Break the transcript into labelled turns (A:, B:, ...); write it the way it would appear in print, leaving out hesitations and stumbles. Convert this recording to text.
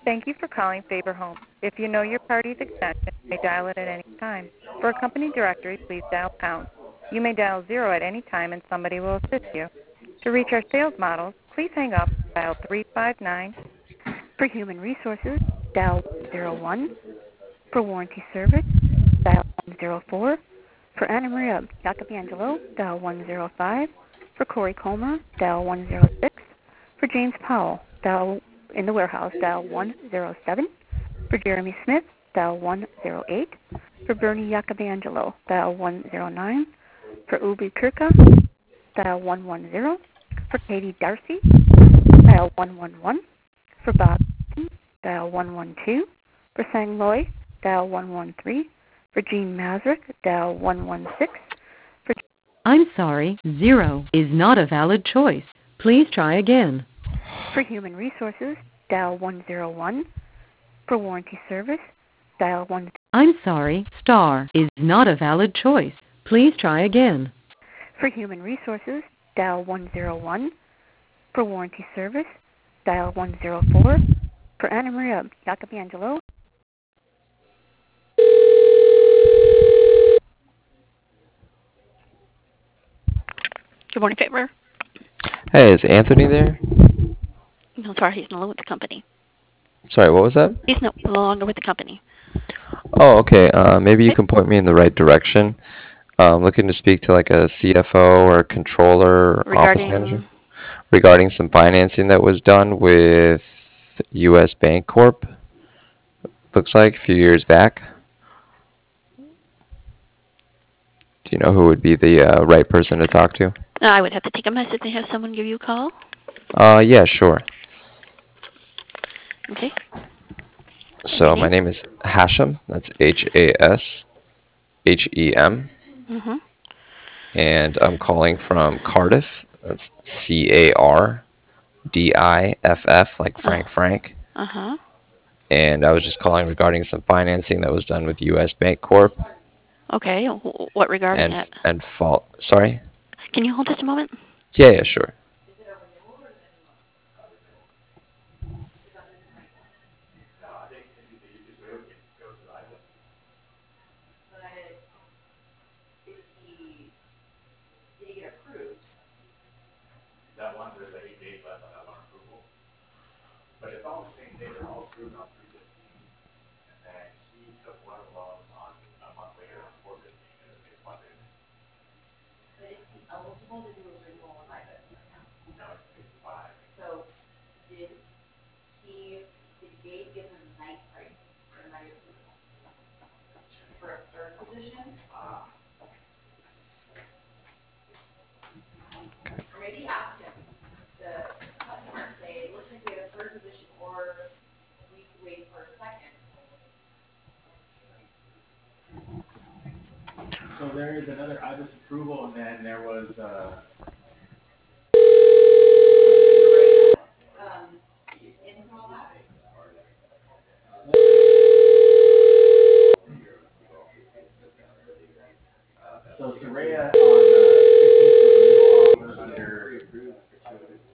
A: Thank you for calling Faber Home. If you know your party's extension, you may dial it at any time. For a company directory, please dial pound. You may dial 0 at any time and somebody will assist you. To reach our sales models, please hang up and dial 359. For human resources, dial 101. For warranty service, dial 104. For Anna Maria Jacobiangelo, dial 105. For Corey Comer, dial 106. For James Powell, dial in the warehouse, dial 107. For Jeremy Smith, dial 108. For Bernie Jacobiangelo, dial 109. For Ubi Kirka, dial 110. For Katie Darcy, dial 111. For Bob, dial 112. For Sang Loy, dial 113. For Jean Mazurek, dial 116. For
B: I'm sorry, 0 is not a valid choice. Please try again.
A: For human resources, dial 101. For warranty service, dial 1.
B: I'm sorry, star is not a valid choice. Please try again.
A: For human resources, dial 101. For warranty service, dial 104. For Anna Maria Jacobiangelo.
C: Good morning, Faber.
D: Hey, is Anthony there?
C: No, sorry, he's no longer with the company.
D: Sorry, what was that?
C: He's no longer with the company.
D: Oh, okay. Maybe you can point me in the right direction. Looking to speak to like a CFO or a controller or office manager regarding some financing that was done with U.S. Bank Corp. Looks like a few years back. Do you know who would be the right person to talk to?
C: I would have to take a message and have someone give you a call.
D: Yeah, sure.
C: Okay.
D: So my name is Hashem. That's Hashem.
C: Mm-hmm.
D: And I'm calling from Cardiff. That's Cardiff, like Frank.
C: Uh-huh.
D: And I was just calling regarding some financing that was done with U.S. Bank Corp.
C: Okay. What regarding it?
D: Sorry?
C: Can you hold just a moment?
D: Yeah, sure.
E: So there is another IBIS approval, and then there was